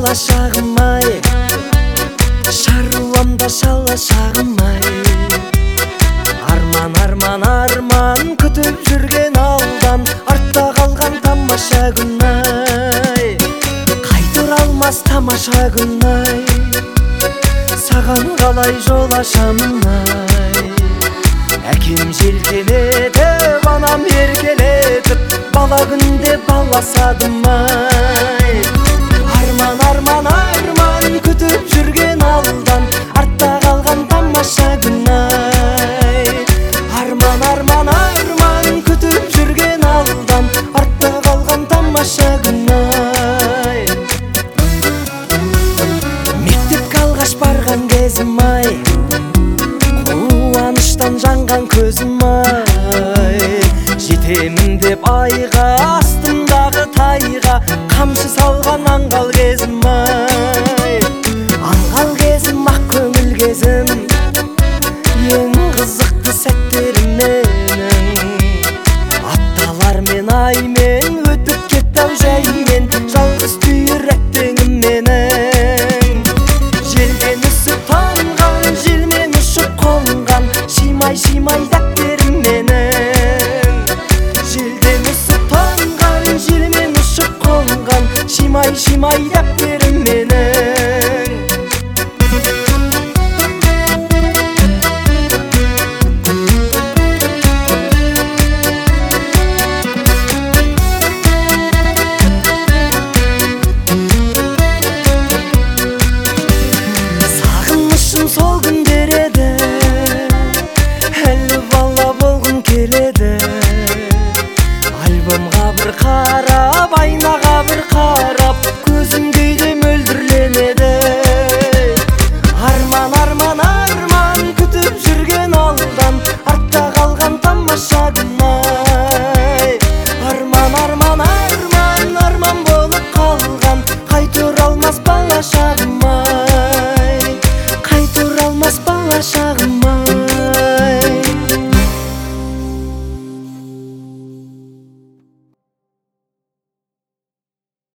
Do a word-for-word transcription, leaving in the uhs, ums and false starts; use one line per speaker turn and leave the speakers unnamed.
шағым-ай, шаруамда шала шағым-ай. Арман, арман, арман күтіп жүрген алдан, артта қалған тамаша күн-ай. Қайтыр алмас тамаша күн-ай, саған қалай жол ашамын-ай. Әкем желкелетіп, анам еркелетіп, бала күнде баласадым-ай. Арман, арман, арман күтіп жүрген алдан, артта қалған тамаша күн-ай. Арман, арман, арман күтіп жүрген алдан, артта қалған тамаша күн-ай. Мектепке алғаш барған кезім-ай, қуаныштан жанған көзім-ай. Жетемін деп айға, астымдағы тайға, қамшы салған аңғал кезім-ай. Аңғал кезім, ақ көңіл кезім, ең қызықты сәттерім менің. Апталар мен аймен өтіп кетті-ау жаймен, жалғыз түйір әттеңім менің. Желден үсіп тамған, желмен ұшып қонған, шимай-шимай дәптерім менің. Желден үсіп тамған, желмен ұшып қонған, шимай-шимай